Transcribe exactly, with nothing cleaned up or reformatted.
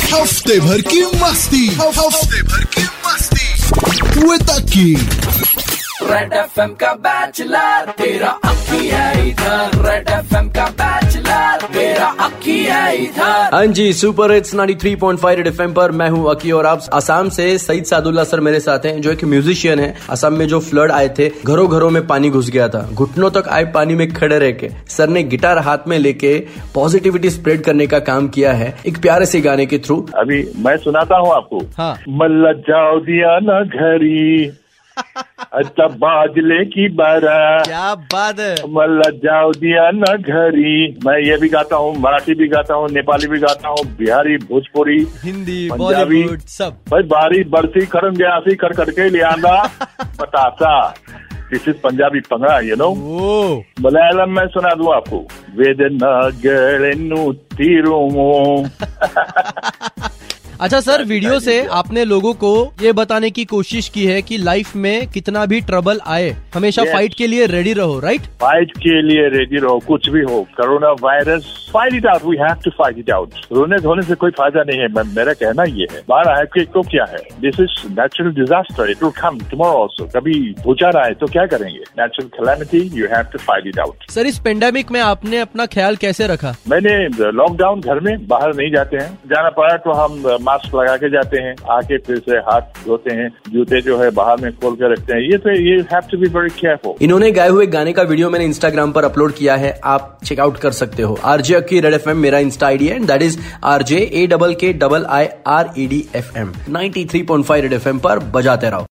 हफ्ते भर की मस्ती, हफ्ते भर की मस्ती विद अक्की। रेड एफएम का बैचलर तेरा अक्की है इधर, रेड एफएम का बैचलर तेरा अक्की है इधर। हाँ जी, super hits ninety three point five red FM पर मैं हूँ अक्की और आप असम से सईद सादुल्ला सर मेरे साथ हैं, जो एक म्यूजिशियन है। असम में जो फ्लड आए थे, घरों घरों में पानी घुस गया था, घुटनों तक आए पानी में खड़े रह के सर ने गिटार हाथ में लेके पॉजिटिविटी स्प्रेड करने का काम किया है एक प्यारे से गाने के थ्रू। अभी मैं सुनाता हूँ आपको। हाँ। मल्ला जाओ दिया ना घरी अच्छा बाजले की बारा, क्या बात है। मल्ला जाओ दिया ना घरी। मैं ये भी गाता हूँ, मराठी भी गाता हूँ, नेपाली भी गाता हूँ, बिहारी, भोजपुरी, हिंदी, पंजाबी, बॉलीवुड सब। भाई बारी बरसी खरम गया सी कर करके लियांदा पतासा। दिस इज पंजाबी पंगड़ा, यू नो। मलयालम में सुना दूं आपको। वेदना गलेनु तीरुमो। अच्छा सर, वीडियो से आपने लोगों को ये बताने की कोशिश की है कि लाइफ में कितना भी ट्रबल आए हमेशा yes. फाइट के लिए रेडी रहो, राइट? फाइट के लिए रेडी रहो, कुछ भी हो। Corona virus, fight it out, we have to fight it out. रोने धोने से कोई फायदा नहीं है, मेरा कहना ये है। बाहर आए कि तो क्या है, this is natural disaster, it will come tomorrow also. कभी भूचार आए तो क्या करेंगे, natural calamity, you have to fight it out. Sir, इस पेंडेमिक में आपने अपना ख्याल कैसे रखा? मैंने लॉकडाउन, घर में बाहर नहीं जाते हैं, जाना पड़ा तो हम मास्क लगा के जाते हैं, आके फिर से हाथ धोते हैं, जूते जो है बाहर में खोल के रखते हैं। ये तो ये have to be very careful. इन्होंने गाए हुए गाने का वीडियो मैंने इंस्टाग्राम पर अपलोड किया है, आप चेकआउट कर सकते हो। आरजे अक्की रेड एफएम मेरा इंस्टा आईडी है, that is RJ A double K double I R E D F M. Ninety three point five red FM पर बजाते रहो।